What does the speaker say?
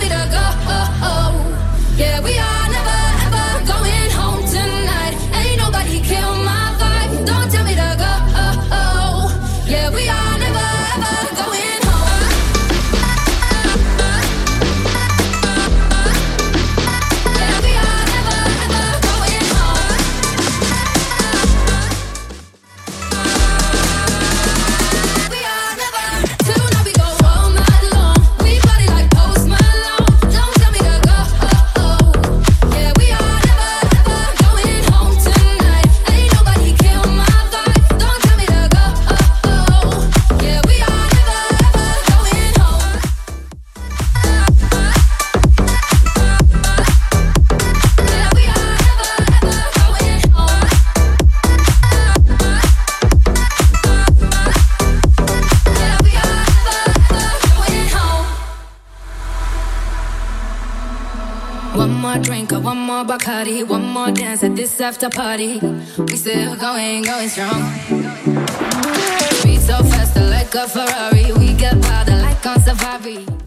me to go. Yeah, we are never ever going home tonight. Ain't nobody kill my vibe. Don't tell me to go. Yeah, we are never ever going home. Yeah, we are never ever going home. We are never. Tonight we go all night long. We party like Post Malone. Don't tell me to go. Yeah, we are never ever going home tonight. Ain't nobody kill my vibe. Don't tell me to go. Yeah, we are never ever going home. Yeah, we are never ever going home. Yeah, we are never ever going home. One more drink or one more Bacardi, one more dance at this after party. We still going strong. Beat so fast like a Ferrari. We get powder like on safari.